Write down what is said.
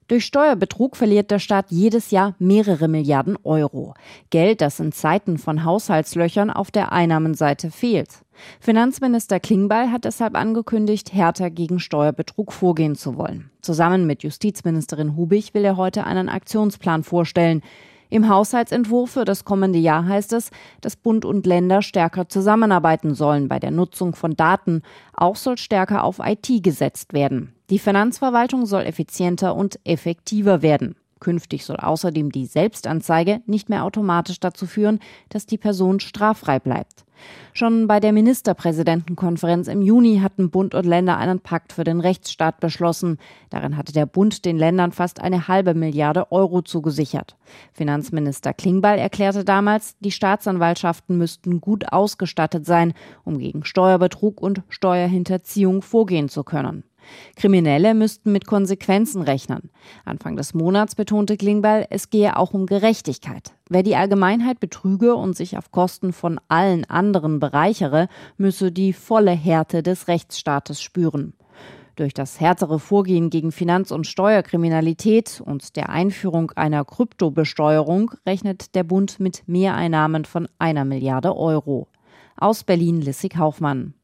Durch Steuerbetrug verliert der Staat jedes Jahr mehrere Milliarden Euro. Geld, das in Zeiten von Haushaltslöchern auf der Einnahmenseite fehlt. Finanzminister Klingbeil hat deshalb angekündigt, härter gegen Steuerbetrug vorgehen zu wollen. Zusammen mit Justizministerin Hubig will er heute einen Aktionsplan vorstellen. Im Haushaltsentwurf für das kommende Jahr heißt es, dass Bund und Länder stärker zusammenarbeiten sollen bei der Nutzung von Daten. Auch soll stärker auf IT gesetzt werden. Die Finanzverwaltung soll effizienter und effektiver werden. Künftig soll außerdem die Selbstanzeige nicht mehr automatisch dazu führen, dass die Person straffrei bleibt. Schon bei der Ministerpräsidentenkonferenz im Juni hatten Bund und Länder einen Pakt für den Rechtsstaat beschlossen. Darin hatte der Bund den Ländern fast 1,5 Milliarde Euro zugesichert. Finanzminister Klingbeil erklärte damals, die Staatsanwaltschaften müssten gut ausgestattet sein, um gegen Steuerbetrug und Steuerhinterziehung vorgehen zu können. Kriminelle müssten mit Konsequenzen rechnen. Anfang des Monats betonte Klingbeil, es gehe auch um Gerechtigkeit. Wer die Allgemeinheit betrüge und sich auf Kosten von allen anderen bereichere, müsse die volle Härte des Rechtsstaates spüren. Durch das härtere Vorgehen gegen Finanz- und Steuerkriminalität und der Einführung einer Kryptobesteuerung rechnet der Bund mit Mehreinnahmen von 1 Milliarde Euro. Aus Berlin, Lissig Hauffmann.